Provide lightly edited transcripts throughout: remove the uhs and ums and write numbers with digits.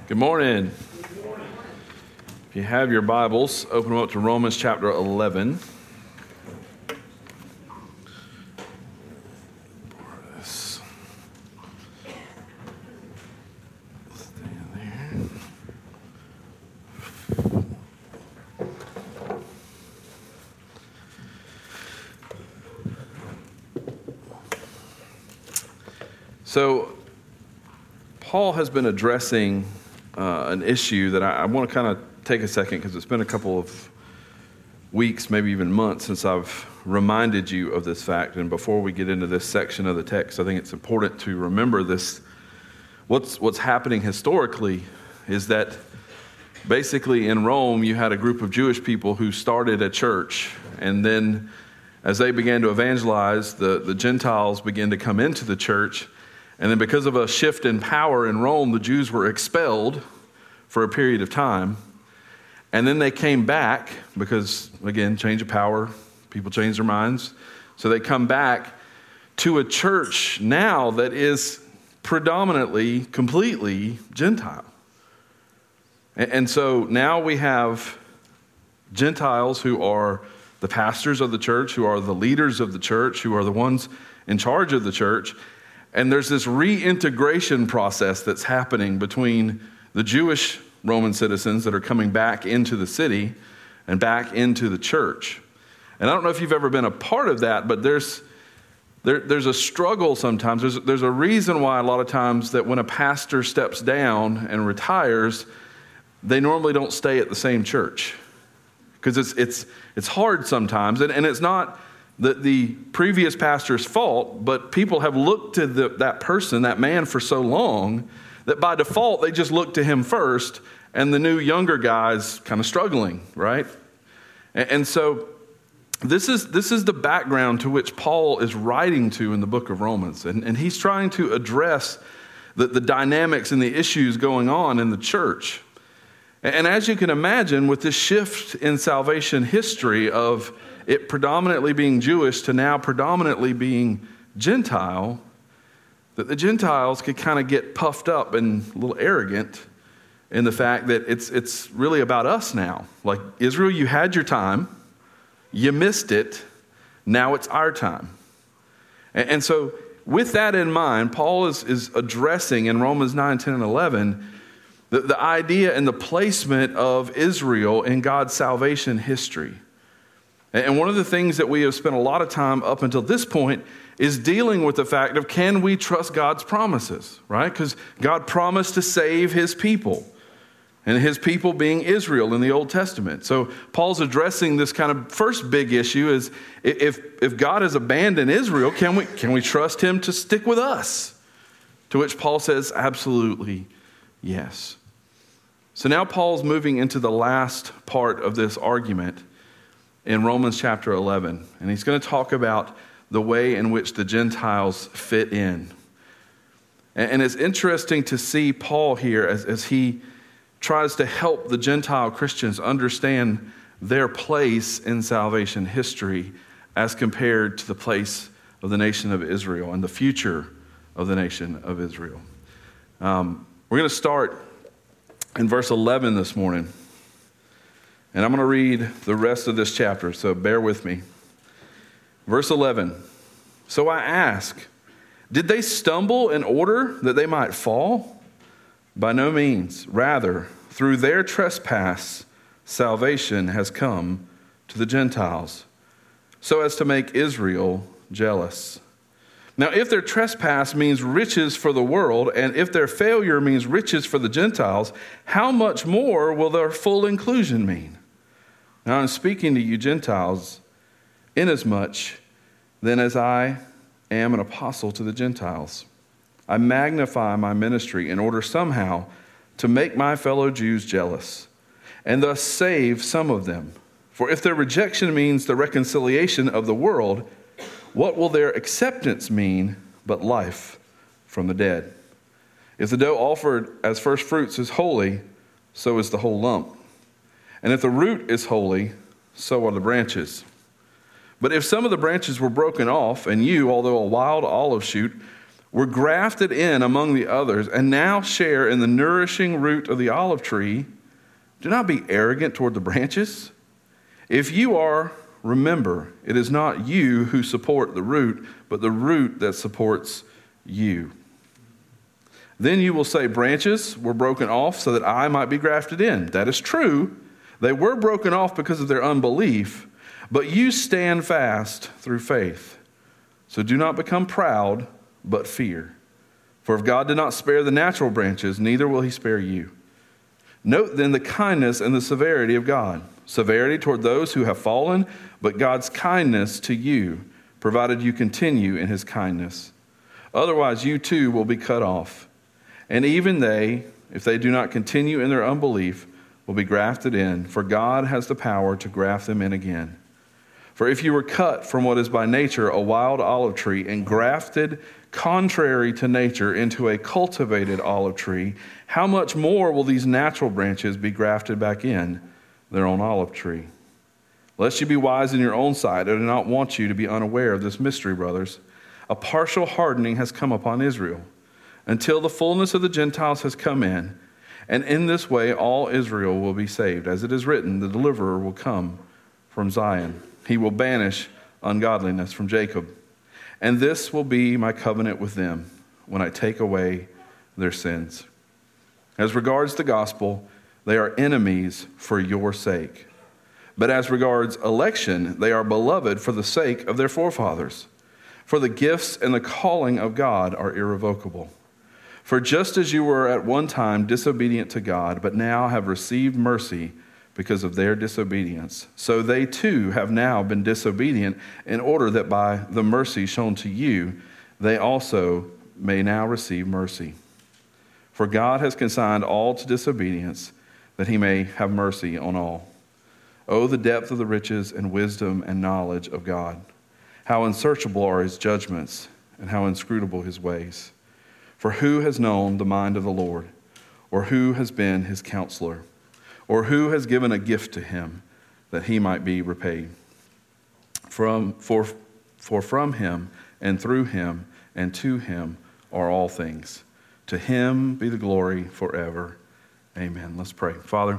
Good morning. If you have your Bibles, open them up to Romans chapter 11. So, Paul has been addressing an issue that I want to kind of take a second because it's been a couple of weeks, maybe even months, since I've reminded you of this fact. And before we get into this section of the text, I think it's important to remember this. What's happening historically is that basically in Rome, you had a group of Jewish people who started a church, and then as they began to evangelize, the Gentiles began to come into the church. And then because of a shift in power in Rome, the Jews were expelled for a period of time. And then they came back because, again, change of power, people change their minds. So they come back to a church now that is predominantly, completely Gentile. And so now we have Gentiles who are the pastors of the church, who are the leaders of the church, who are the ones in charge of the church. And there's this reintegration process that's happening between the Jewish Roman citizens that are coming back into the city and back into the church. And I don't know if you've ever been a part of that, but there's a struggle sometimes. There's a reason why a lot of times that when a pastor steps down and retires, they normally don't stay at the same church. Because it's hard sometimes, and it's not the previous pastor's fault, but people have looked to that person, that man, for so long that by default they just look to him first, and the new younger guy's kind of struggling, right? And so this is the background to which Paul is writing to in the book of Romans, and he's trying to address the dynamics and the issues going on in the church. And as you can imagine, with this shift in salvation history of it predominantly being Jewish to now predominantly being Gentile, that the Gentiles could kind of get puffed up and a little arrogant in the fact that it's really about us now. Like, Israel, you had your time, you missed it, now it's our time. And so with that in mind, Paul is addressing in Romans 9, 10, and 11 the idea and the placement of Israel in God's salvation history. And one of the things that we have spent a lot of time up until this point is dealing with the fact of, can we trust God's promises, right? Because God promised to save his people, and his people being Israel in the Old Testament. So Paul's addressing this kind of first big issue is, if God has abandoned Israel, can we trust him to stick with us? To which Paul says, absolutely yes. So now Paul's moving into the last part of this argument in Romans chapter 11. And he's going to talk about the way in which the Gentiles fit in. And it's interesting to see Paul here as he tries to help the Gentile Christians understand their place in salvation history as compared to the place of the nation of Israel and the future of the nation of Israel. We're going to start in verse 11 this morning. And I'm going to read the rest of this chapter, so bear with me. Verse 11. So I ask, did they stumble in order that they might fall? By no means. Rather, through their trespass, salvation has come to the Gentiles, so as to make Israel jealous. Now, if their trespass means riches for the world, and if their failure means riches for the Gentiles, how much more will their full inclusion mean? Now I'm speaking to you Gentiles, inasmuch then as I am an apostle to the Gentiles. I magnify my ministry in order somehow to make my fellow Jews jealous, and thus save some of them. For if their rejection means the reconciliation of the world, what will their acceptance mean but life from the dead? If the dough offered as first fruits is holy, so is the whole lump. And if the root is holy, so are the branches. But if some of the branches were broken off, and you, although a wild olive shoot, were grafted in among the others, and now share in the nourishing root of the olive tree, do not be arrogant toward the branches. If you are, remember, it is not you who support the root, but the root that supports you. Then you will say, branches were broken off so that I might be grafted in. That is true. They were broken off because of their unbelief, but you stand fast through faith. So do not become proud, but fear. For if God did not spare the natural branches, neither will he spare you. Note then the kindness and the severity of God. Severity toward those who have fallen, but God's kindness to you, provided you continue in his kindness. Otherwise you too will be cut off. And even they, if they do not continue in their unbelief, will be grafted in, for God has the power to graft them in again. For if you were cut from what is by nature a wild olive tree and grafted contrary to nature into a cultivated olive tree, how much more will these natural branches be grafted back in their own olive tree? Lest you be wise in your own sight, I do not want you to be unaware of this mystery, brothers. A partial hardening has come upon Israel, until the fullness of the Gentiles has come in, and in this way all Israel will be saved. As it is written, the deliverer will come from Zion. He will banish ungodliness from Jacob. And this will be my covenant with them when I take away their sins. As regards the gospel, they are enemies for your sake. But as regards election, they are beloved for the sake of their forefathers. For the gifts and the calling of God are irrevocable. For just as you were at one time disobedient to God, but now have received mercy because of their disobedience, so they too have now been disobedient, in order that by the mercy shown to you, they also may now receive mercy. For God has consigned all to disobedience, that he may have mercy on all. Oh, the depth of the riches and wisdom and knowledge of God! How unsearchable are his judgments, and how inscrutable his ways! For who has known the mind of the Lord, or who has been his counselor, or who has given a gift to him that he might be repaid? For from him and through him and to him are all things. To him be the glory forever. Amen. Let's pray. Father,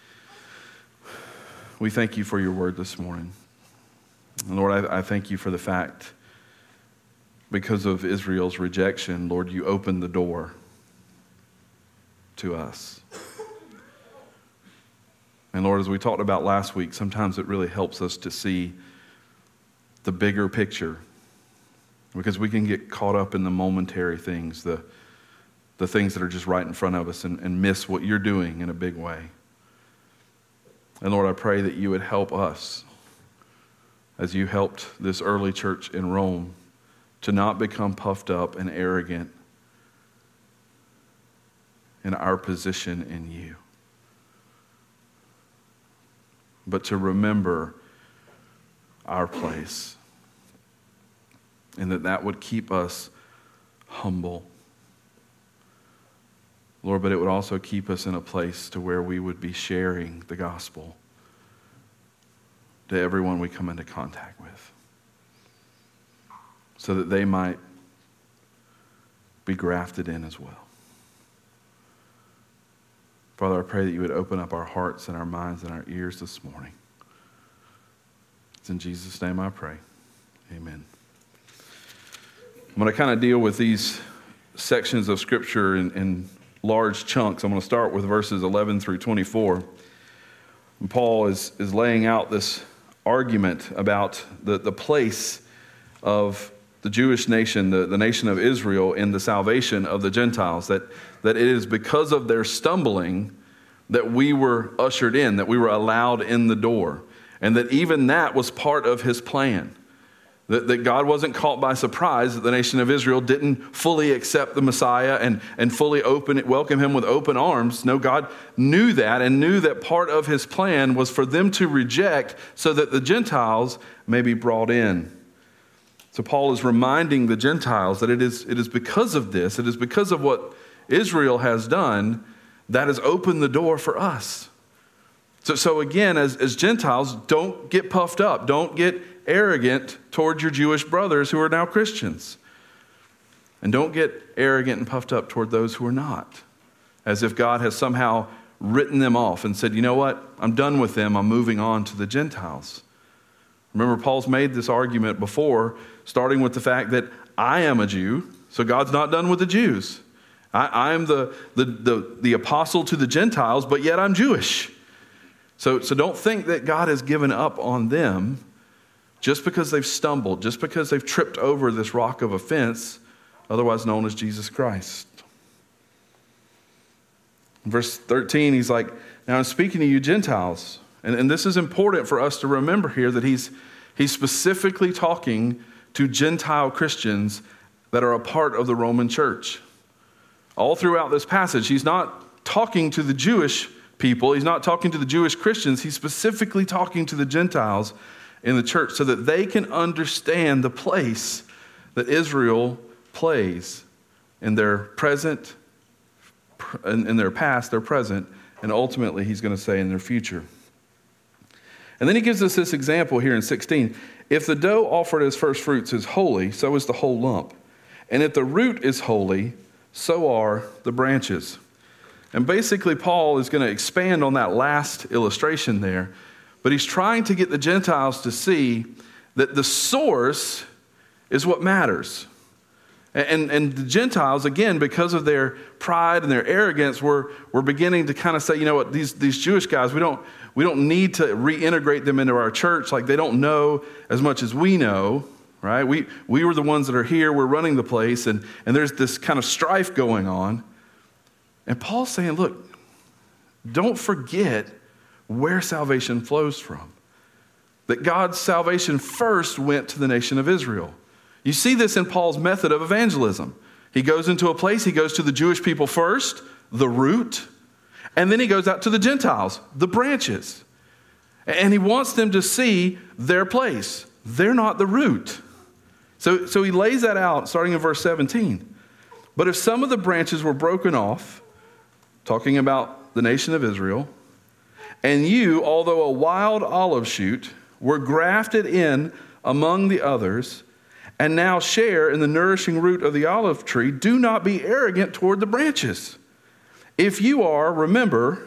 we thank you for your word this morning. And Lord, I thank you for the fact, because of Israel's rejection, Lord, you opened the door to us. And Lord, as we talked about last week, sometimes it really helps us to see the bigger picture, because we can get caught up in the momentary things, the things that are just right in front of us, and miss what you're doing in a big way. And Lord, I pray that you would help us, as you helped this early church in Rome, to not become puffed up and arrogant in our position in you, but to remember our place, and that would keep us humble. Lord, but it would also keep us in a place to where we would be sharing the gospel to everyone we come into contact with, so that they might be grafted in as well. Father, I pray that you would open up our hearts and our minds and our ears this morning. It's in Jesus' name I pray. Amen. I'm going to kind of deal with these sections of Scripture in large chunks. I'm going to start with verses 11 through 24. And Paul is laying out this argument about the place of the Jewish nation, the nation of Israel, in the salvation of the Gentiles, that it is because of their stumbling that we were ushered in, that we were allowed in the door, and that even that was part of his plan. That God wasn't caught by surprise that the nation of Israel didn't fully accept the Messiah and fully welcome him with open arms. No, God knew that, and knew that part of his plan was for them to reject so that the Gentiles may be brought in. So Paul is reminding the Gentiles that it is because of this, it is because of what Israel has done, that has opened the door for us. So again, as Gentiles, don't get puffed up. Don't get arrogant toward your Jewish brothers who are now Christians. And don't get arrogant and puffed up toward those who are not, as if God has somehow written them off and said, you know what, I'm done with them, I'm moving on to the Gentiles. Remember, Paul's made this argument before, starting with the fact that I am a Jew, so God's not done with the Jews. I am the apostle to the Gentiles, but yet I'm Jewish. So don't think that God has given up on them just because they've stumbled, just because they've tripped over this rock of offense, otherwise known as Jesus Christ. In verse 13, he's like, now I'm speaking to you Gentiles. And this is important for us to remember here, that he's specifically talking to Gentile Christians that are a part of the Roman church. All throughout this passage, he's not talking to the Jewish people. He's not talking to the Jewish Christians. He's specifically talking to the Gentiles in the church so that they can understand the place that Israel plays in their present, in their past, their present, and ultimately, he's going to say, in their future. And then he gives us this example here in 16. If the dough offered as first fruits is holy, so is the whole lump. And if the root is holy, so are the branches. And basically, Paul is going to expand on that last illustration there, but he's trying to get the Gentiles to see that the source is what matters. And the Gentiles, again, because of their pride and their arrogance, were beginning to kind of say, you know what, these Jewish guys, we don't need to reintegrate them into our church. Like, they don't know as much as we know, right? We were the ones that are here, we're running the place, and there's this kind of strife going on. And Paul's saying, look, don't forget where salvation flows from. That God's salvation first went to the nation of Israel. You see this in Paul's method of evangelism. He goes into a place, he goes to the Jewish people first, the root, and then he goes out to the Gentiles, the branches. And he wants them to see their place. They're not the root. So he lays that out starting in verse 17. But if some of the branches were broken off, talking about the nation of Israel, and you, although a wild olive shoot, were grafted in among the others, and now share in the nourishing root of the olive tree, do not be arrogant toward the branches. If you are, remember,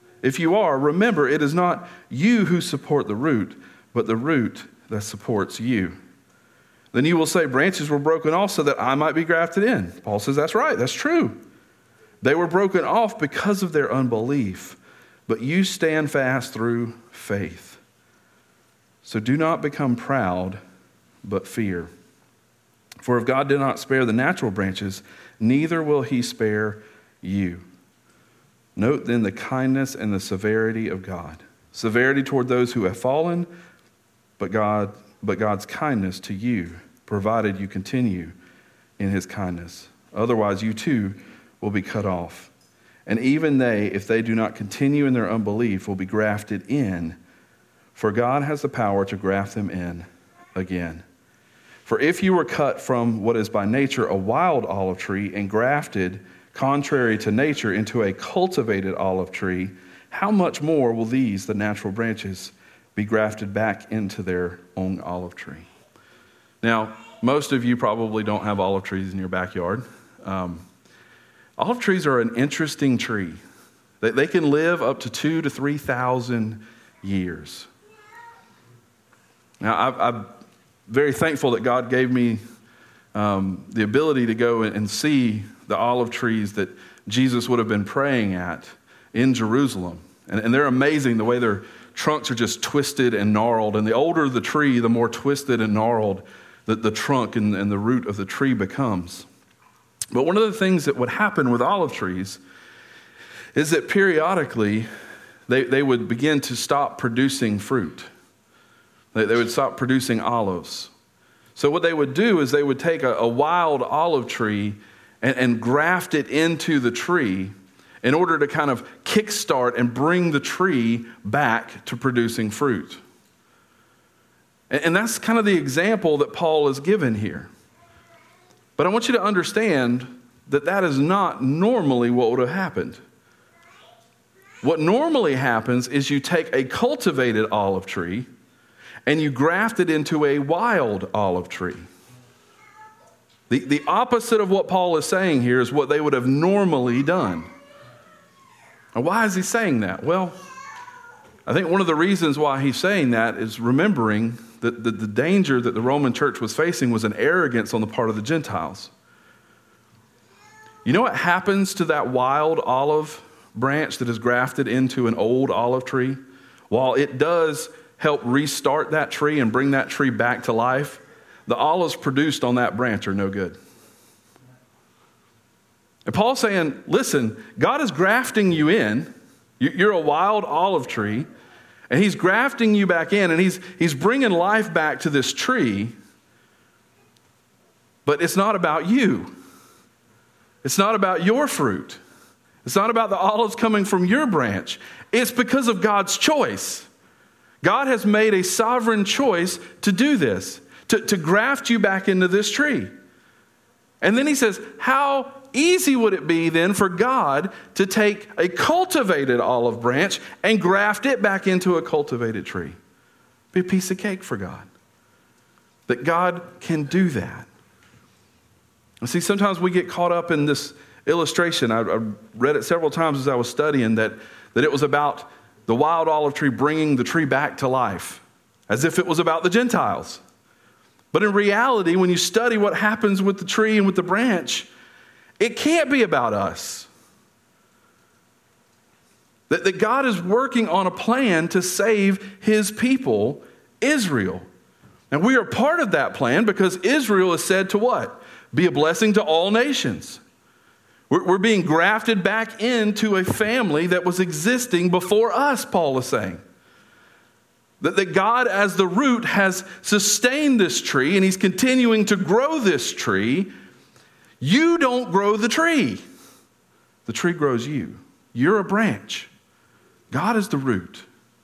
it is not you who support the root, but the root that supports you. Then you will say, branches were broken off so that I might be grafted in. Paul says, that's right, that's true. They were broken off because of their unbelief, but you stand fast through faith. So do not become proud, but fear. For if God did not spare the natural branches, neither will he spare you. Note then the kindness and the severity of God. Severity toward those who have fallen, but God's kindness to you, provided you continue in his kindness. Otherwise, you too will be cut off. And even they, if they do not continue in their unbelief, will be grafted in, for God has the power to graft them in again. For if you were cut from what is by nature a wild olive tree and grafted, contrary to nature, into a cultivated olive tree, how much more will these, the natural branches, be grafted back into their own olive tree? Now, most of you probably don't have olive trees in your backyard. Olive trees are an interesting tree. They can live up to 2,000 to 3,000 years. Now, I'm very thankful that God gave me the ability to go and see the olive trees that Jesus would have been praying at in Jerusalem. And they're amazing the way their trunks are just twisted and gnarled. And the older the tree, the more twisted and gnarled the trunk and the root of the tree becomes. But one of the things that would happen with olive trees is that periodically they would begin to stop producing fruit. They would stop producing olives. So what they would do is they would take a wild olive tree and graft it into the tree in order to kind of kickstart and bring the tree back to producing fruit. And that's kind of the example that Paul is given here. But I want you to understand that that is not normally what would have happened. What normally happens is you take a cultivated olive tree and you graft it into a wild olive tree. The opposite of what Paul is saying here is what they would have normally done. And why is he saying that? Well, I think one of the reasons why he's saying that is remembering that the danger that the Roman church was facing was an arrogance on the part of the Gentiles. You know what happens to that wild olive branch that is grafted into an old olive tree? While it does help restart that tree and bring that tree back to life, the olives produced on that branch are no good. And Paul's saying, listen, God is grafting you in. You're a wild olive tree, and he's grafting you back in, and he's bringing life back to this tree. But it's not about you. It's not about your fruit. It's not about the olives coming from your branch. It's because of God's choice. God has made a sovereign choice to do this, to graft you back into this tree. And then he says, how easy would it be then for God to take a cultivated olive branch and graft it back into a cultivated tree? Be a piece of cake for God. That God can do that. And see, sometimes we get caught up in this illustration. I read it several times as I was studying that it was about the wild olive tree bringing the tree back to life, as if it was about the Gentiles. But in reality, when you study what happens with the tree and with the branch, it can't be about us. That God is working on a plan to save his people, Israel. And we are part of that plan because Israel is said to what? Be a blessing to all nations. We're being grafted back into a family that was existing before us, Paul is saying. That God as the root has sustained this tree and he's continuing to grow this tree. You don't grow the tree. The tree grows you. You're a branch. God is the root.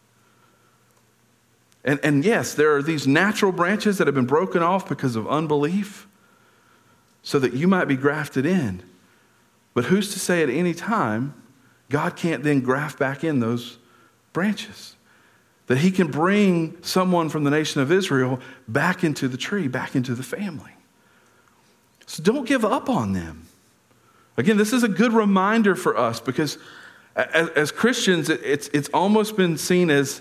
And yes, there are these natural branches that have been broken off because of unbelief so that you might be grafted in. But who's to say at any time God can't then graft back in those branches? That he can bring someone from the nation of Israel back into the tree, back into the family. So don't give up on them. Again, this is a good reminder for us because as Christians, it's almost been seen as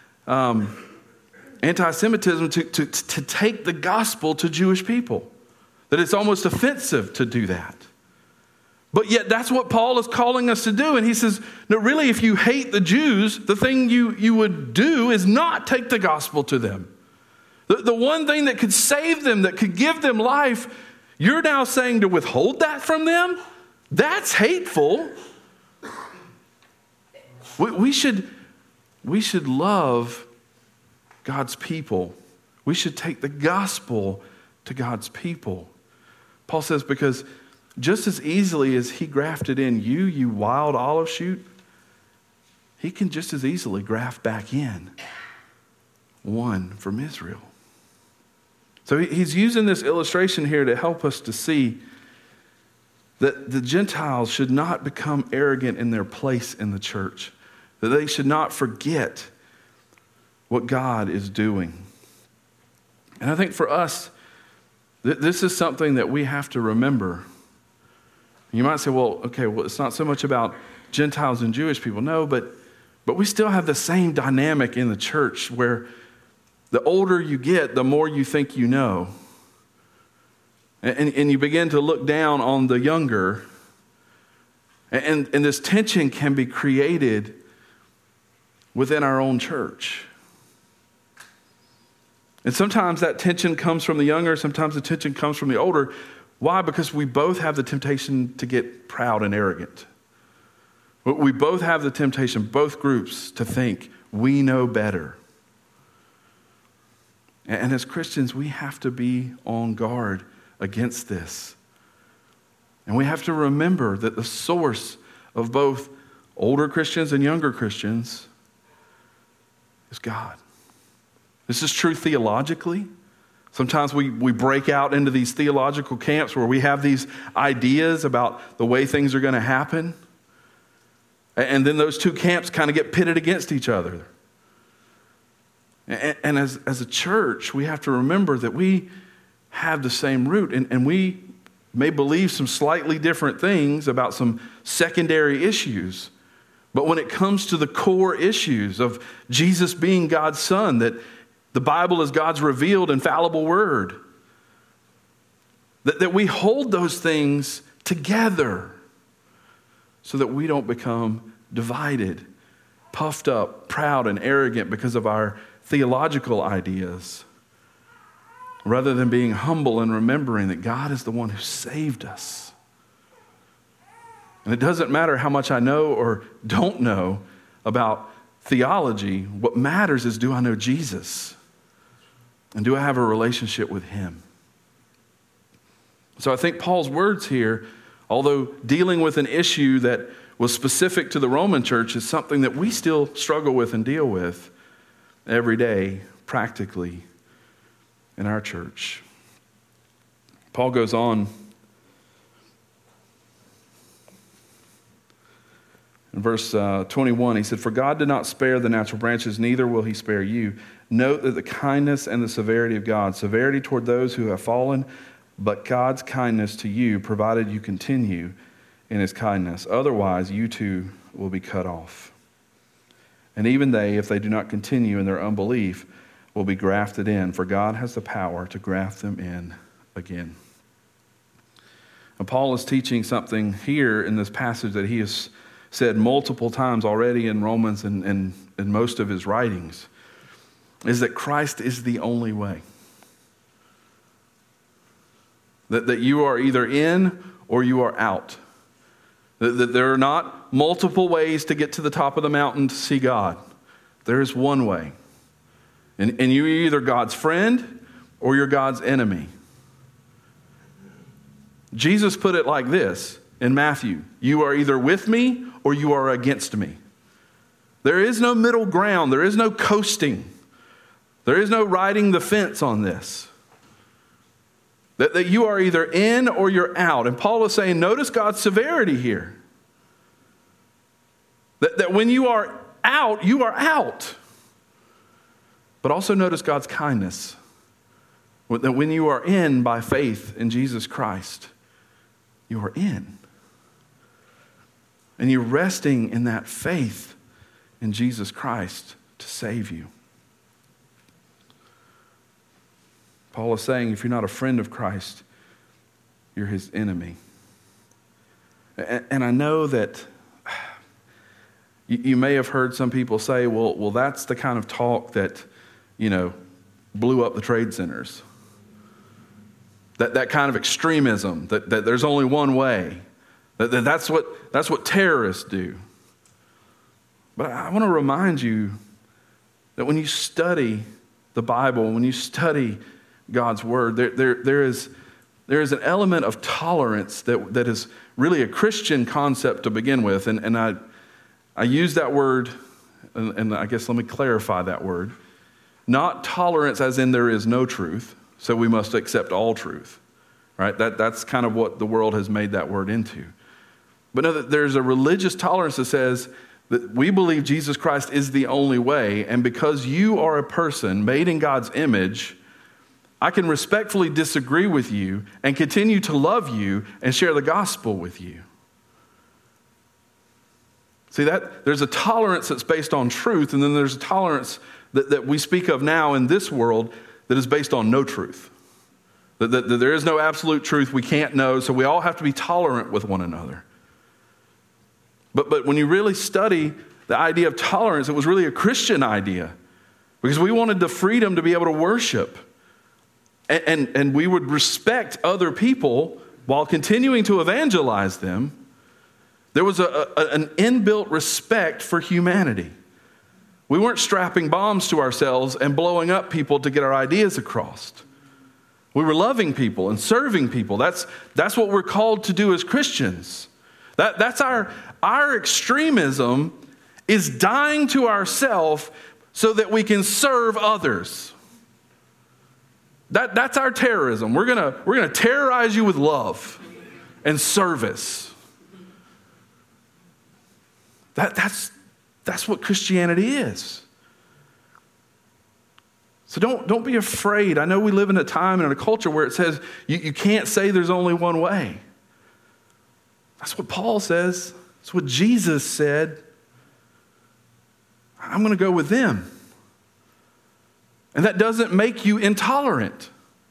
anti-Semitism to take the gospel to Jewish people. That it's almost offensive to do that. But yet that's what Paul is calling us to do. And he says, no, really, if you hate the Jews, the thing you would do is not take the gospel to them. The one thing that could save them, that could give them life, you're now saying to withhold that from them? That's hateful. We should love God's people. We should take the gospel to God's people. Paul says, because just as easily as he grafted in you wild olive shoot, he can just as easily graft back in one from Israel. So he's using this illustration here to help us to see that the Gentiles should not become arrogant in their place in the church, that they should not forget what God is doing. And I think for us, this is something that we have to remember. You might say, well, it's not so much about Gentiles and Jewish people. No, but we still have the same dynamic in the church where the older you get, the more you think you know. And you begin to look down on the younger. And this tension can be created within our own church. And sometimes that tension comes from the younger, sometimes the tension comes from the older. Why? Because we both have the temptation to get proud and arrogant. We both have the temptation, both groups, to think we know better. And as Christians, we have to be on guard against this. And we have to remember that the source of both older Christians and younger Christians is God. This is true theologically. Sometimes we break out into these theological camps where we have these ideas about the way things are going to happen. And then those two camps kind of get pitted against each other. And as a church, we have to remember that we have the same root. And we may believe some slightly different things about some secondary issues. But when it comes to the core issues of Jesus being God's Son, that the Bible is God's revealed, infallible word, that we hold those things together so that we don't become divided, puffed up, proud, and arrogant because of our theological ideas, rather than being humble and remembering that God is the one who saved us. And it doesn't matter how much I know or don't know about theology. What matters is, do I know Jesus? And do I have a relationship with him? So I think Paul's words here, although dealing with an issue that was specific to the Roman church, is something that we still struggle with and deal with every day, practically, in our church. Paul goes on in verse 21. He said, "For God did not spare the natural branches, neither will he spare you. Note that the kindness and the severity of God, severity toward those who have fallen, but God's kindness to you, provided you continue in his kindness. Otherwise, you too will be cut off. And even they, if they do not continue in their unbelief, will be grafted in, for God has the power to graft them in again." And Paul is teaching something here in this passage that he has said multiple times already in Romans and in most of his writings, is that Christ is the only way. That you are either in or you are out. That there are not multiple ways to get to the top of the mountain to see God. There is one way. And you're either God's friend or you're God's enemy. Jesus put it like this in Matthew: "You are either with me or you are against me." There is no middle ground. There is no coasting. There is no riding the fence on this. That you are either in or you're out. And Paul is saying, notice God's severity here. That when you are out, you are out. But also notice God's kindness. That when you are in by faith in Jesus Christ, you are in. And you're resting in that faith in Jesus Christ to save you. Paul is saying, if you're not a friend of Christ, you're his enemy. And I know that you may have heard some people say, well, that's the kind of talk that, blew up the trade centers. That kind of extremism, that there's only one way. That's what terrorists do. But I want to remind you that when you study the Bible, when you study God's word, there is an element of tolerance that is really a Christian concept to begin with. And I use that word, and I guess let me clarify that word. Not tolerance as in there is no truth, so we must accept all truth. Right? That's kind of what the world has made that word into. But no, that there's a religious tolerance that says that we believe Jesus Christ is the only way, and because you are a person made in God's image, I can respectfully disagree with you and continue to love you and share the gospel with you. See, that there's a tolerance that's based on truth, and then there's a tolerance that we speak of now in this world that is based on no truth. That there is no absolute truth we can't know, so we all have to be tolerant with one another. But when you really study the idea of tolerance, it was really a Christian idea, because we wanted the freedom to be able to worship. And we would respect other people while continuing to evangelize them. There was an inbuilt respect for humanity. We weren't strapping bombs to ourselves and blowing up people to get our ideas across. We were loving people and serving people. That's what we're called to do as Christians. That's our extremism is dying to ourselves so that we can serve others. That's our terrorism. We're gonna terrorize you with love and service. That's what Christianity is. So don't be afraid. I know we live in a time and in a culture where it says you can't say there's only one way. That's what Paul says. That's what Jesus said. I'm going to go with them. And that doesn't make you intolerant.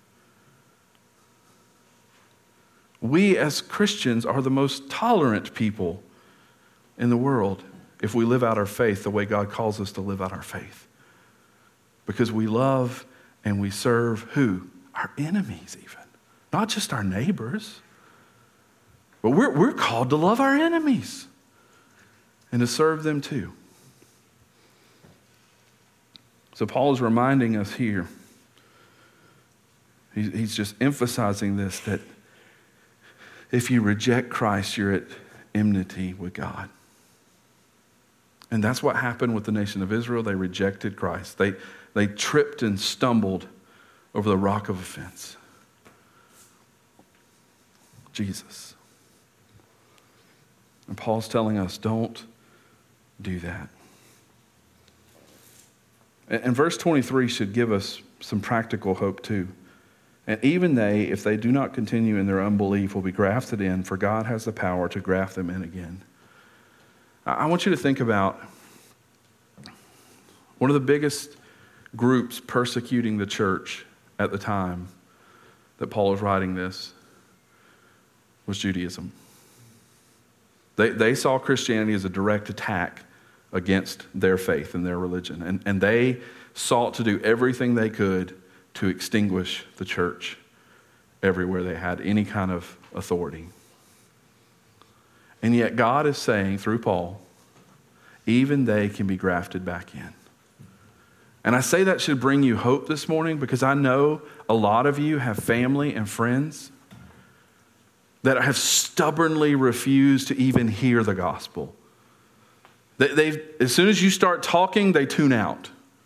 We as Christians are the most tolerant people in the world if we live out our faith the way God calls us to live out our faith. Because we love and we serve who? Our enemies even. Not just our neighbors. But we're called to love our enemies and to serve them too. So Paul is reminding us here, he's just emphasizing this, that if you reject Christ, you're at enmity with God. And that's what happened with the nation of Israel. They rejected Christ. They tripped and stumbled over the rock of offense. Jesus. And Paul's telling us, don't do that. And verse 23 should give us some practical hope too. And even they, if they do not continue in their unbelief, will be grafted in, for God has the power to graft them in again. I want you to think about one of the biggest groups persecuting the church at the time that Paul was writing this was Judaism. They saw Christianity as a direct attack against their faith and their religion. And they sought to do everything they could to extinguish the church everywhere they had any kind of authority. And yet God is saying through Paul, even they can be grafted back in. And I say that should bring you hope this morning because I know a lot of you have family and friends that have stubbornly refused to even hear the gospel. As soon as you start talking, they tune out.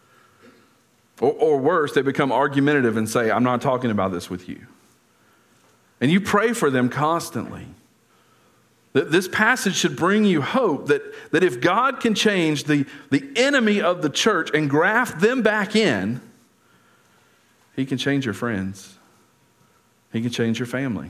Or worse, they become argumentative and say, I'm not talking about this with you. And you pray for them constantly. This passage should bring you hope that if God can change the enemy of the church and graft them back in, He can change your friends. He can change your family.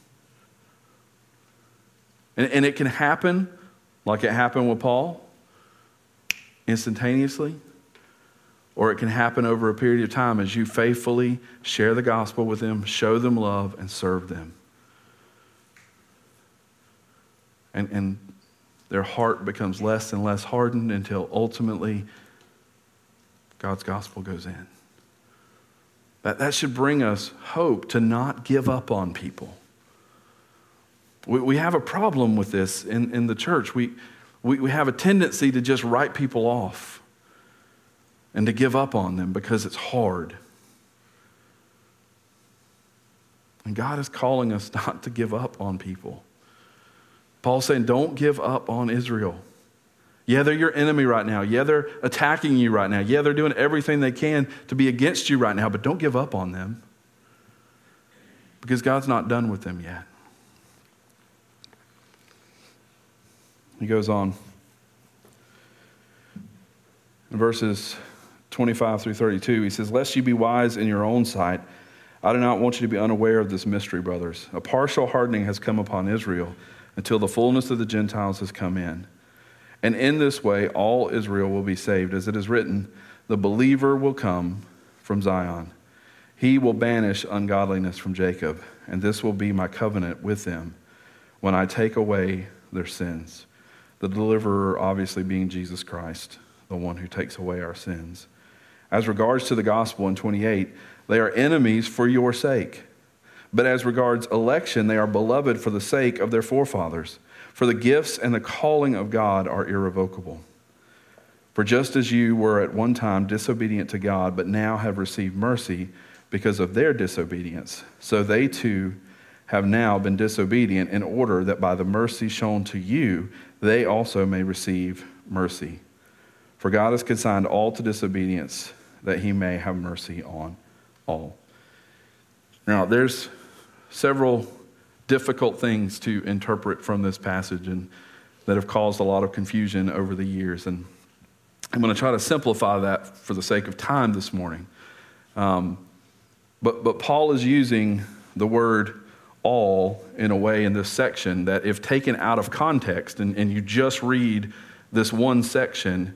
And it can happen like it happened with Paul, instantaneously, or it can happen over a period of time as you faithfully share the gospel with them, show them love, and serve them. And their heart becomes less and less hardened until ultimately God's gospel goes in. That should bring us hope to not give up on people. We have a problem with this in the church. We have a tendency to just write people off and to give up on them because it's hard. And God is calling us not to give up on people. Paul's saying, don't give up on Israel. Yeah, they're your enemy right now. Yeah, they're attacking you right now. Yeah, they're doing everything they can to be against you right now, but don't give up on them because God's not done with them yet. He goes on. In verses 25 through 32, he says, lest you be wise in your own sight, I do not want you to be unaware of this mystery, brothers. A partial hardening has come upon Israel until the fullness of the Gentiles has come in. And in this way, all Israel will be saved. As it is written, the believer will come from Zion. He will banish ungodliness from Jacob, and this will be my covenant with them when I take away their sins. The deliverer obviously being Jesus Christ, the one who takes away our sins. As regards to the gospel in 28, they are enemies for your sake. But as regards election, they are beloved for the sake of their forefathers. For the gifts and the calling of God are irrevocable. For just as you were at one time disobedient to God, but now have received mercy because of their disobedience, so they too have now been disobedient in order that by the mercy shown to you, they also may receive mercy. For God has consigned all to disobedience, that He may have mercy on all. Now, there's several difficult things to interpret from this passage and that have caused a lot of confusion over the years. And I'm going to try to simplify that for the sake of time this morning. But Paul is using the word all in a way in this section that if taken out of context and you just read this one section,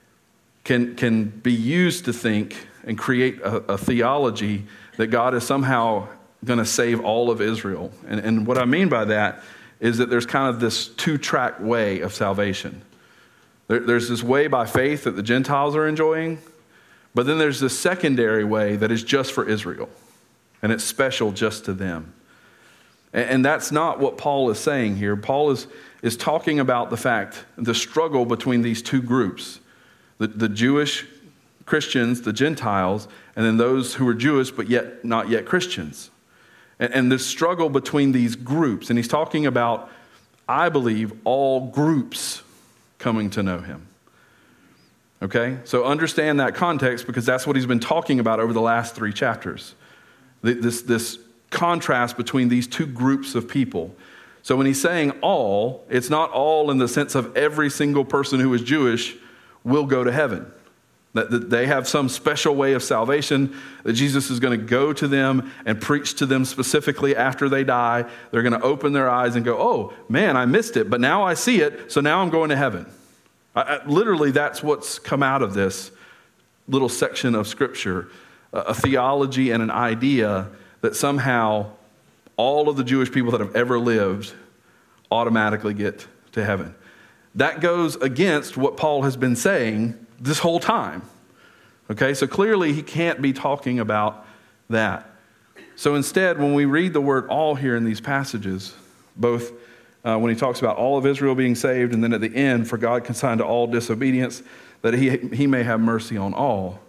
can be used to think and create a theology that God is somehow going to save all of Israel. And what I mean by that is that there's kind of this two-track way of salvation. There's this way by faith that the Gentiles are enjoying, but then there's this secondary way that is just for Israel, and it's special just to them. And that's not what Paul is saying here. Paul is talking about the fact, the struggle between these two groups, the Jewish Christians, the Gentiles, and then those who are Jewish but yet not yet Christians. And this struggle between these groups. And he's talking about, I believe, all groups coming to know him. Okay? So understand that context, because that's what he's been talking about over the last 3 chapters. This contrast between these two groups of people. So when he's saying all, it's not all in the sense of every single person who is Jewish will go to heaven. That they have some special way of salvation, that Jesus is going to go to them and preach to them specifically after they die. They're going to open their eyes and go, oh, man, I missed it, but now I see it, so now I'm going to heaven. Literally, that's what's come out of this little section of Scripture, a theology and an idea that somehow all of the Jewish people that have ever lived automatically get to heaven. That goes against what Paul has been saying this whole time. Okay, so clearly he can't be talking about that. So instead, when we read the word all here in these passages, both when he talks about all of Israel being saved, and then at the end, for God consigned to all disobedience, that he may have mercy on all.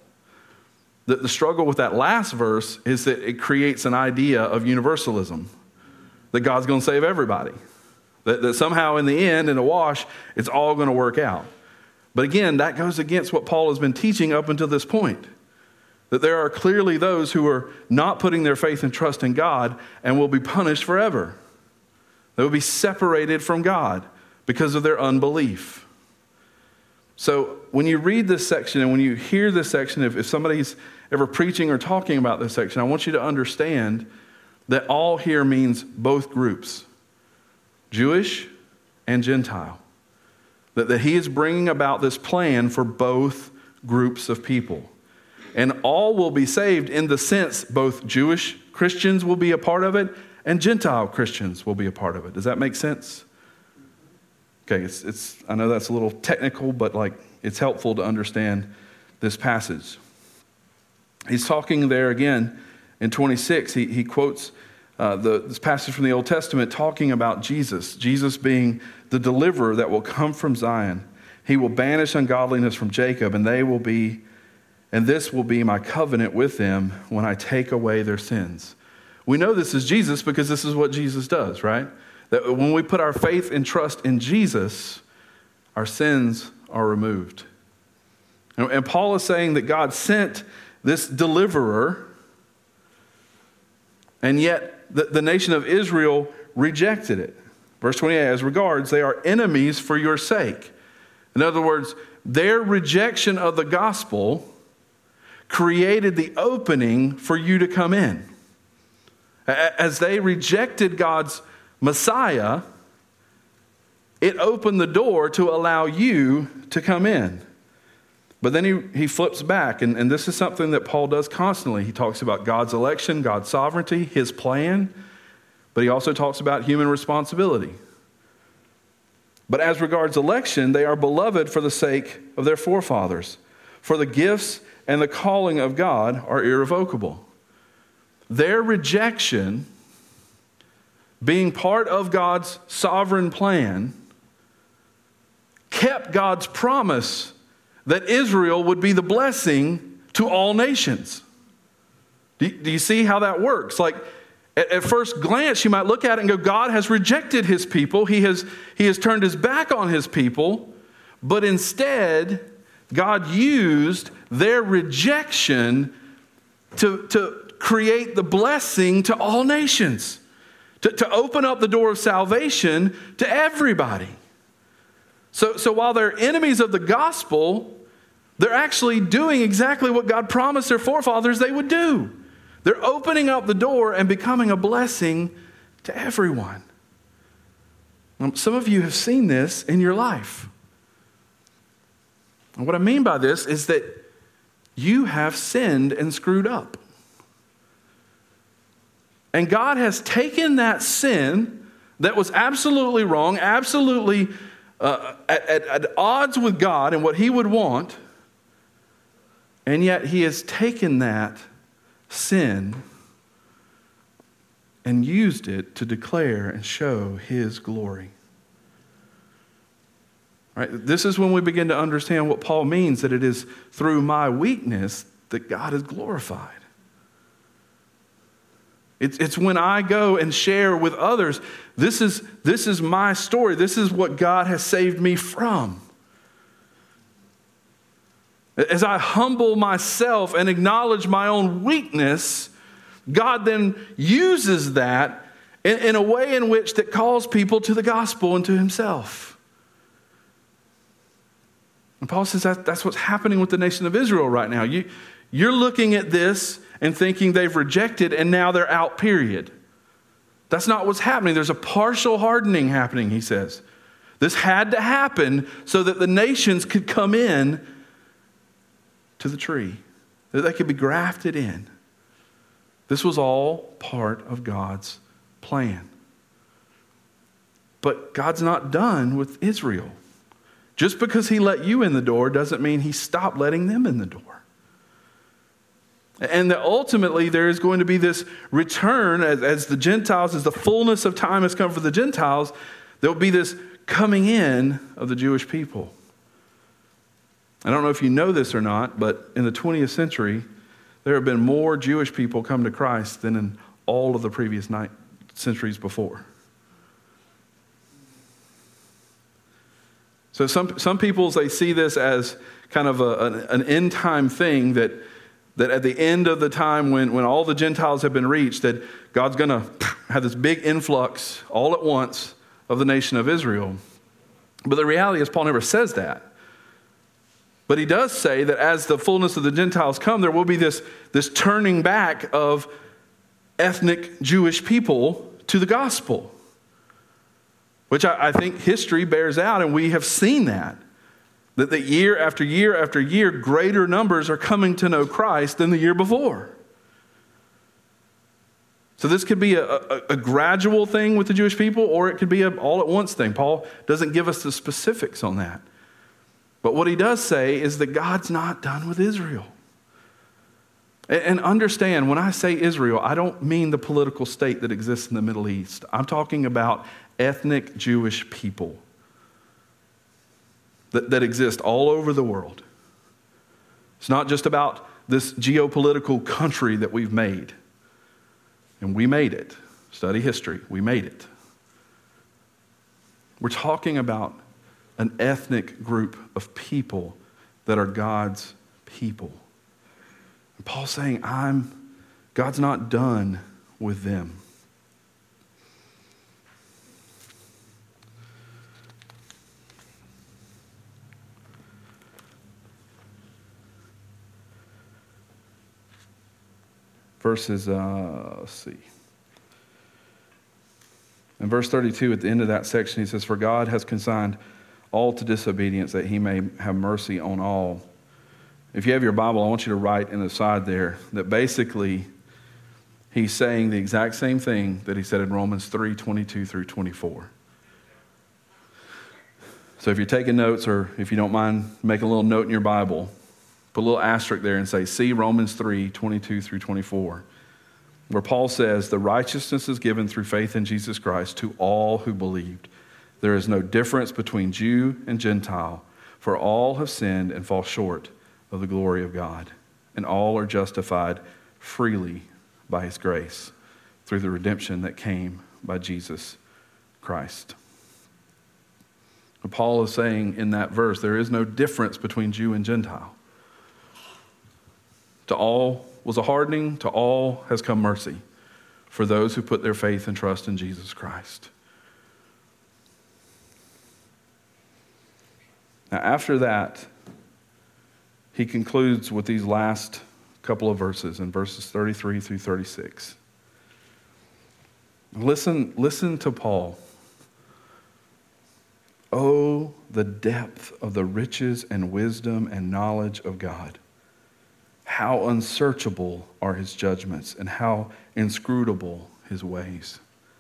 The struggle with that last verse is that it creates an idea of universalism, that God's going to save everybody. That somehow in the end, in a wash, it's all going to work out. But again, that goes against what Paul has been teaching up until this point. That there are clearly those who are not putting their faith and trust in God and will be punished forever. They will be separated from God because of their unbelief. So when you read this section and when you hear this section, if somebody's ever preaching or talking about this section, I want you to understand that all here means both groups, Jewish and Gentile. That he is bringing about this plan for both groups of people. And all will be saved in the sense both Jewish Christians will be a part of it and Gentile Christians will be a part of it. Does that make sense? Okay, I know that's a little technical, but it's helpful to understand this passage. He's talking there again in 26. He quotes this passage from the Old Testament talking about Jesus being the deliverer that will come from Zion. He will banish ungodliness from Jacob, and this will be my covenant with them when I take away their sins. We know this is Jesus because this is what Jesus does, right? That when we put our faith and trust in Jesus, our sins are removed. And Paul is saying that God sent this deliverer, and yet the nation of Israel rejected it. Verse 28, as regards, they are enemies for your sake. In other words, their rejection of the gospel created the opening for you to come in. As they rejected God's Messiah, it opened the door to allow you to come in. But then he flips back, and this is something that Paul does constantly. He talks about God's election, God's sovereignty, his plan, but he also talks about human responsibility. But as regards election, they are beloved for the sake of their forefathers. For the gifts and the calling of God are irrevocable. Their rejection, being part of God's sovereign plan, kept God's promise that Israel would be the blessing to all nations. Do you see how that works? At first glance, you might look at it and go, God has rejected his people. He has turned his back on his people. But instead, God used their rejection to create the blessing to all nations, to open up the door of salvation to everybody. So while they're enemies of the gospel, They're actually doing exactly what God promised their forefathers they would do. They're opening up the door and becoming a blessing to everyone. Some of you have seen this in your life. And what I mean by this is that you have sinned and screwed up. And God has taken that sin that was absolutely wrong, absolutely at odds with God and what He would want, and yet He has taken that sin and used it to declare and show His glory. Right? This is when we begin to understand what Paul means, that it is through my weakness that God is glorified. It's when I go and share with others, this is my story. This is what God has saved me from. As I humble myself and acknowledge my own weakness, God then uses that in a way in which that calls people to the gospel and to Himself. And Paul says that's what's happening with the nation of Israel right now. You're looking at this and thinking they've rejected and now they're out, period. That's not what's happening. There's a partial hardening happening, he says. This had to happen so that the nations could come in to the tree, that they could be grafted in. This was all part of God's plan. But God's not done with Israel. Just because He let you in the door doesn't mean He stopped letting them in the door. And that ultimately there is going to be this return as the Gentiles, as the fullness of time has come for the Gentiles, there will be this coming in of the Jewish people. I don't know if you know this or not, but in the 20th century, there have been more Jewish people come to Christ than in all of the previous centuries before. So some people, they see this as kind of an end time thing, that at the end of the time when all the Gentiles have been reached, that God's going to have this big influx all at once of the nation of Israel. But the reality is Paul never says that. But he does say that as the fullness of the Gentiles come, there will be this turning back of ethnic Jewish people to the gospel, which I think history bears out, and we have seen that year after year after year, greater numbers are coming to know Christ than the year before. So this could be a gradual thing with the Jewish people, or it could be an all-at-once thing. Paul doesn't give us the specifics on that. But what he does say is that God's not done with Israel. And understand, when I say Israel, I don't mean the political state that exists in the Middle East. I'm talking about ethnic Jewish people that exist all over the world. It's not just about this geopolitical country that we've made. And we made it. Study history. We made it. We're talking about an ethnic group of people that are God's people. And Paul's saying, God's not done with them. Verses, let's see. In verse 32, at the end of that section, he says, "For God has consigned all to disobedience, that He may have mercy on all." If you have your Bible, I want you to write in the side there that basically he's saying the exact same thing that he said in Romans 3:22 through 24. So if you're taking notes, or if you don't mind, make a little note in your Bible. Put a little asterisk there and say, see Romans 3:22 through 24, where Paul says, "The righteousness is given through faith in Jesus Christ to all who believed. There is no difference between Jew and Gentile, for all have sinned and fall short of the glory of God, and all are justified freely by His grace through the redemption that came by Jesus Christ." And Paul is saying in that verse, there is no difference between Jew and Gentile. To all was a hardening, to all has come mercy for those who put their faith and trust in Jesus Christ. Now, after that, he concludes with these last couple of verses in verses 33 through 36. Listen to Paul. Oh, the depth of the riches and wisdom and knowledge of God. How unsearchable are his judgments and how inscrutable his ways.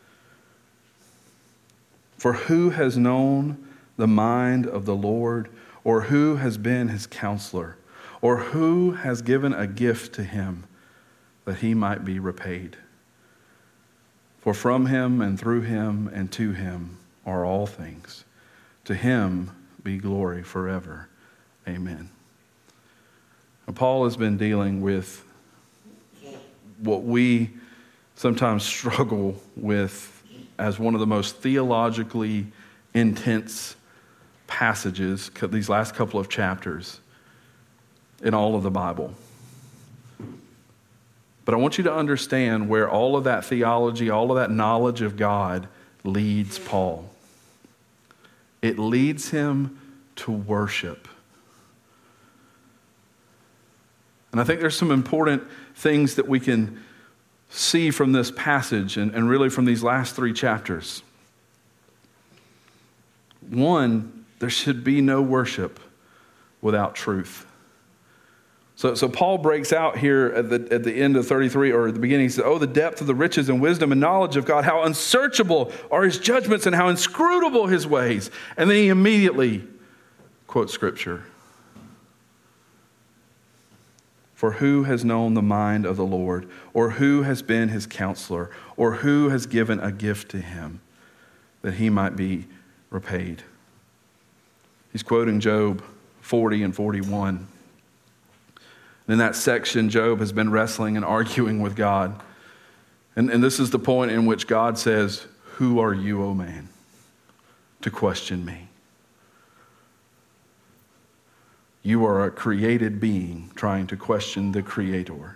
For who has known the mind of the Lord, or who has been his counselor, or who has given a gift to him that he might be repaid? For from him and through him and to him are all things. To him be glory forever. Amen. Now, Paul has been dealing with what we sometimes struggle with as one of the most theologically intense passages, these last couple of chapters in all of the Bible. But I want you to understand where all of that theology, all of that knowledge of God leads Paul. It leads him to worship. And I think there's some important things that we can see from this passage and really from these last 3 chapters. One, there should be no worship without truth. So Paul breaks out here at the end of 33, or at the beginning, he says, oh, the depth of the riches and wisdom and knowledge of God, how unsearchable are his judgments and how inscrutable his ways. And then he immediately quotes Scripture. For who has known the mind of the Lord, or who has been his counselor, or who has given a gift to him that he might be repaid? He's quoting Job 40 and 41. In that section, Job has been wrestling and arguing with God. And this is the point in which God says, who are you, O man, to question me? You are a created being trying to question the Creator.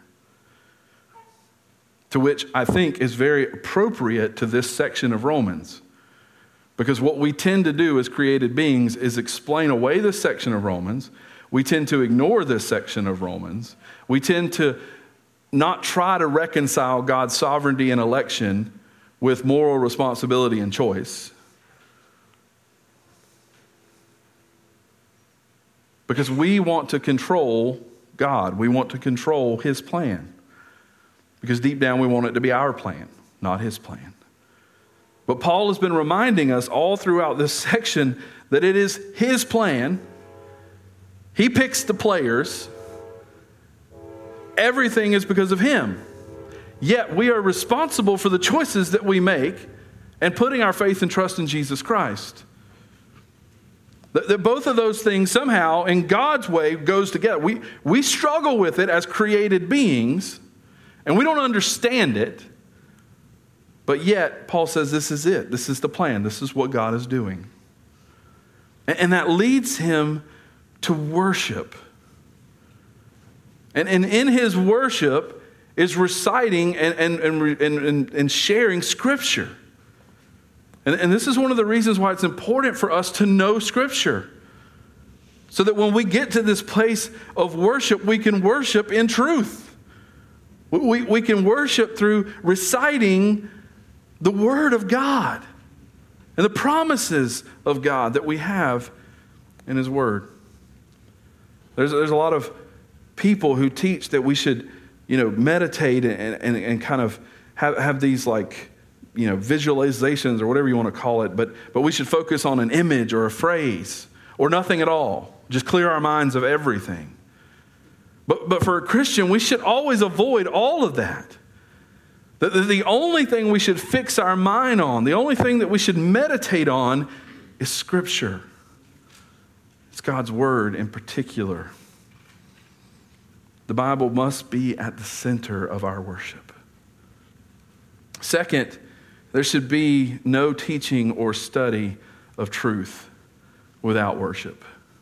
To which I think is very appropriate to this section of Romans. Because what we tend to do as created beings is explain away this section of Romans. We tend to ignore this section of Romans. We tend to not try to reconcile God's sovereignty and election with moral responsibility and choice. Because we want to control God. We want to control his plan. Because deep down we want it to be our plan, not his plan. But Paul has been reminding us all throughout this section that it is his plan. He picks the players. Everything is because of him. Yet we are responsible for the choices that we make and putting our faith and trust in Jesus Christ. That both of those things somehow, in God's way, goes together. We struggle with it as created beings, and we don't understand it. But yet, Paul says this is it. This is the plan. This is what God is doing. And that leads him to worship. And in his worship is reciting and sharing Scripture. And this is one of the reasons why it's important for us to know Scripture. So that when we get to this place of worship, we can worship in truth. We can worship through reciting the Word of God and the promises of God that we have in His Word. There's a lot of people who teach that we should, meditate and kind of have these visualizations or whatever you want to call it, but we should focus on an image or a phrase or nothing at all. Just clear our minds of everything. But for a Christian, we should always avoid all of that. The only thing we should fix our mind on, the only thing that we should meditate on is Scripture. It's God's Word in particular. The Bible must be at the center of our worship. Second, there should be no teaching or study of truth without worship.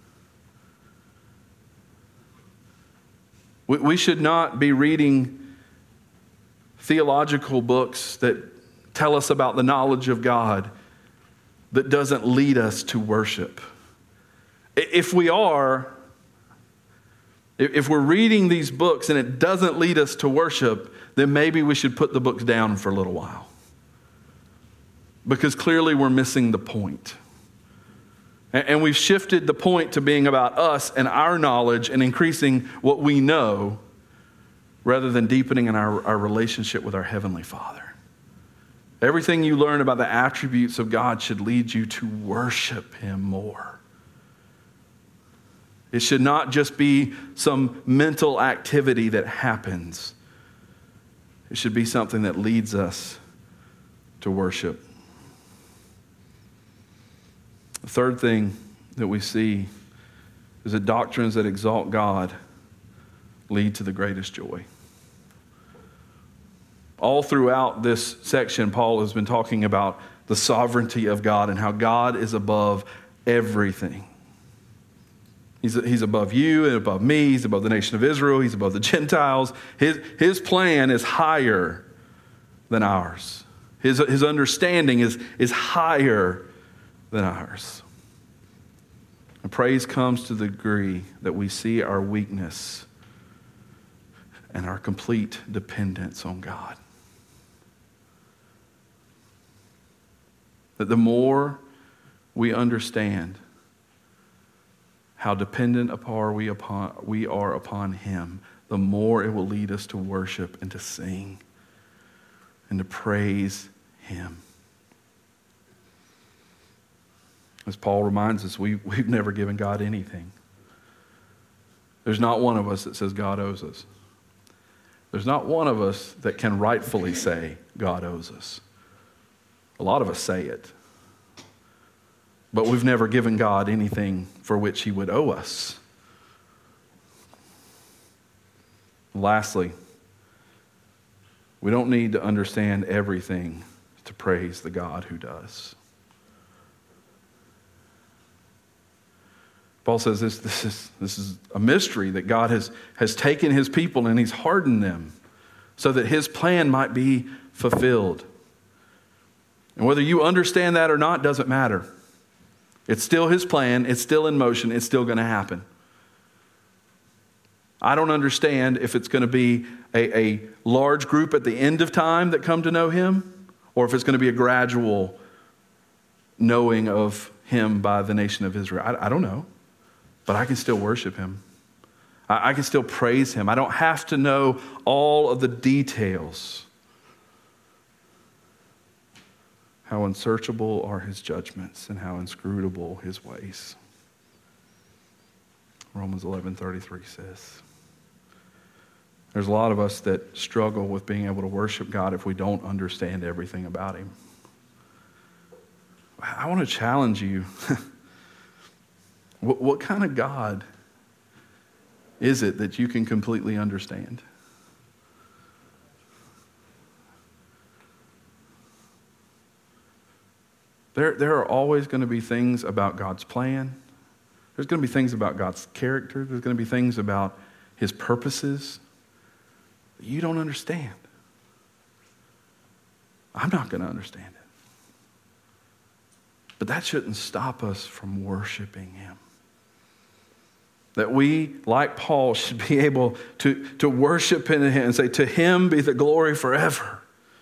We should not be reading theological books that tell us about the knowledge of God that doesn't lead us to worship. If we are, If we're reading these books and it doesn't lead us to worship, then maybe we should put the books down for a little while. Because clearly we're missing the point. And we've shifted the point to being about us and our knowledge and increasing what we know rather than deepening in our relationship with our Heavenly Father. Everything you learn about the attributes of God should lead you to worship Him more. It should not just be some mental activity that happens. It should be something that leads us to worship. The third thing that we see is that doctrines that exalt God lead to the greatest joy. All throughout this section, Paul has been talking about the sovereignty of God and how God is above everything. He's above you and above me. He's above the nation of Israel. He's above the Gentiles. His plan is higher than ours. His understanding is higher than ours. And praise comes to the degree that we see our weakness and our complete dependence on God. That the more we understand how dependent we are upon Him, the more it will lead us to worship and to sing and to praise Him. As Paul reminds us, we've never given God anything. There's not one of us that says God owes us. There's not one of us that can rightfully say God owes us. A lot of us say it. But we've never given God anything for which He would owe us. Lastly, we don't need to understand everything to praise the God who does. Paul says this is a mystery that God has taken His people and He's hardened them so that His plan might be fulfilled. And whether you understand that or not doesn't matter. It's still His plan. It's still in motion. It's still going to happen. I don't understand if it's going to be a large group at the end of time that come to know Him, or if it's going to be a gradual knowing of Him by the nation of Israel. I don't know. But I can still worship Him. I can still praise Him. I don't have to know all of the details. How unsearchable are His judgments and how inscrutable His ways. Romans 11:33 says. There's a lot of us that struggle with being able to worship God if we don't understand everything about Him. I want to challenge you. What kind of God is it that you can completely understand? There are always going to be things about God's plan. There's going to be things about God's character. There's going to be things about His purposes that you don't understand. I'm not going to understand it. But that shouldn't stop us from worshiping Him. That we, like Paul, should be able to worship in Him and say, to Him be the glory forever.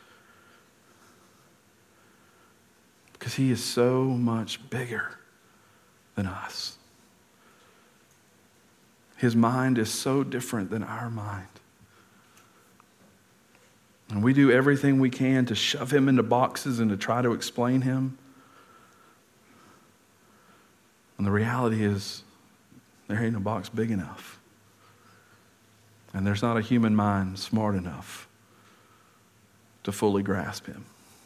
Because He is so much bigger than us. His mind is so different than our mind. And we do everything we can to shove Him into boxes and to try to explain Him. And the reality is, there ain't a box big enough. And there's not a human mind smart enough to fully grasp Him.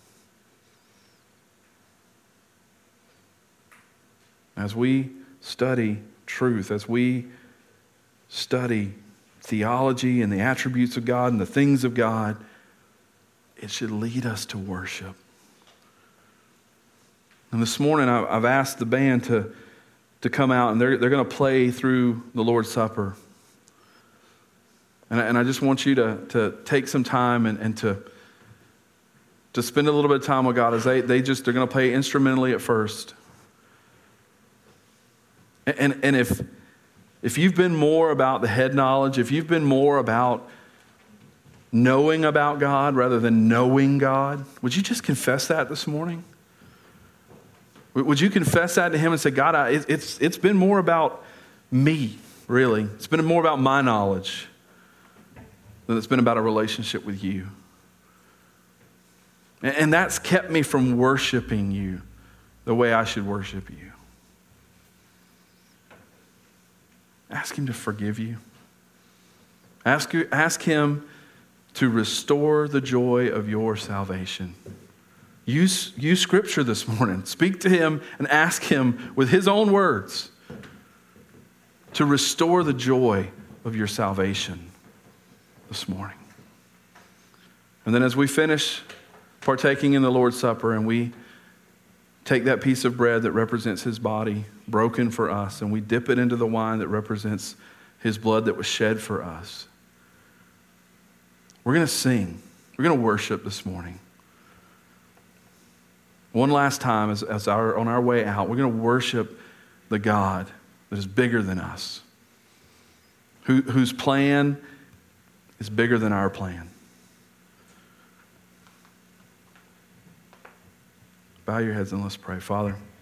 As we study truth, as we study theology and the attributes of God and the things of God, it should lead us to worship. And this morning I've asked the band to come out, and they're going to play through the Lord's Supper. And I just want you to take some time and to spend a little bit of time with God as they're going to play instrumentally at first. And if if you've been more about the head knowledge, if you've been more about knowing about God rather than knowing God, would you just confess that this morning? Would you confess that to him and say, God, it's been more about me, really. It's been more about my knowledge than it's been about a relationship with you. And that's kept me from worshiping you the way I should worship you. Ask him to forgive you. Ask him to restore the joy of your salvation. Use Scripture this morning. Speak to him and ask him with his own words to restore the joy of your salvation this morning. And then as we finish partaking in the Lord's Supper and we take that piece of bread that represents his body broken for us and we dip it into the wine that represents his blood that was shed for us, we're going to sing. We're going to worship this morning. One last time on our way out, we're going to worship the God that is bigger than us, whose plan is bigger than our plan. Bow your heads and let's pray. Father,